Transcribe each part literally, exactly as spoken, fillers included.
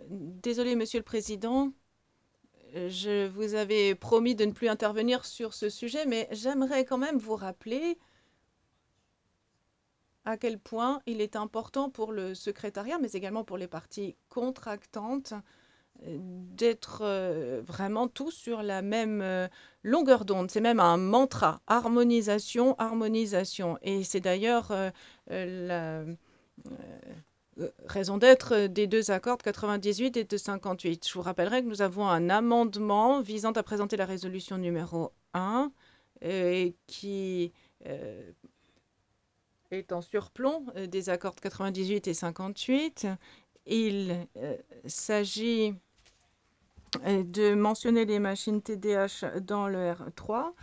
Désolé, Monsieur le Président, je vous avais promis de ne plus intervenir sur ce sujet, mais j'aimerais quand même vous rappeler à quel point il est important pour le secrétariat, mais également pour les parties contractantes, euh, d'être euh, vraiment tous sur la même euh, longueur d'onde. C'est même un mantra, harmonisation, harmonisation. Et c'est d'ailleurs euh, euh, la euh, raison d'être des deux accords de quatre-vingt-dix-huit et de cinquante-huit. Je vous rappellerai que nous avons un amendement visant à présenter la résolution numéro un euh, qui euh, est en surplomb euh, des accords de quatre-vingt-dix-huit et cinquante-huit. Il euh, s'agit euh, de mentionner les machines T D H dans le R trois.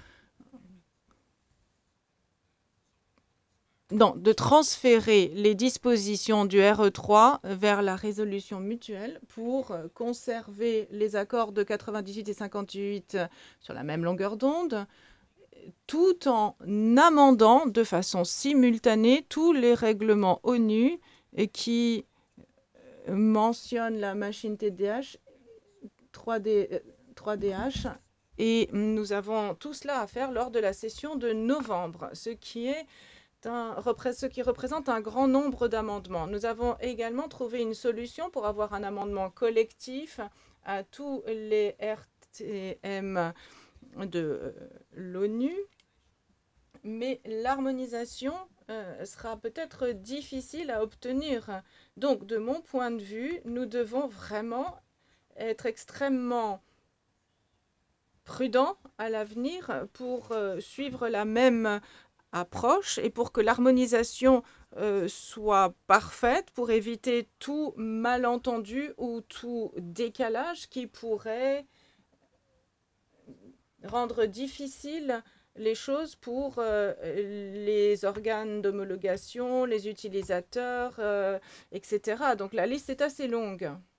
Non, de transférer les dispositions du R E trois vers la résolution mutuelle pour euh, conserver les accords de quatre-vingt-dix-huit et cinquante-huit sur la même longueur d'onde, tout en amendant de façon simultanée tous les règlements ONU et qui mentionnent la machine T D H, trois D, euh, trois D H. Et nous avons tout cela à faire lors de la session de novembre, ce qui est un, ce qui représente un grand nombre d'amendements. Nous avons également trouvé une solution pour avoir un amendement collectif à tous les R T M de euh, l'ONU, mais l'harmonisation euh, sera peut-être difficile à obtenir. Donc, de mon point de vue, nous devons vraiment être extrêmement prudents à l'avenir pour euh, suivre la même approche et pour que l'harmonisation euh, soit parfaite, pour éviter tout malentendu ou tout décalage qui pourrait rendre difficile les choses pour euh, les organes d'homologation, les utilisateurs, euh, et cetera. Donc la liste est assez longue.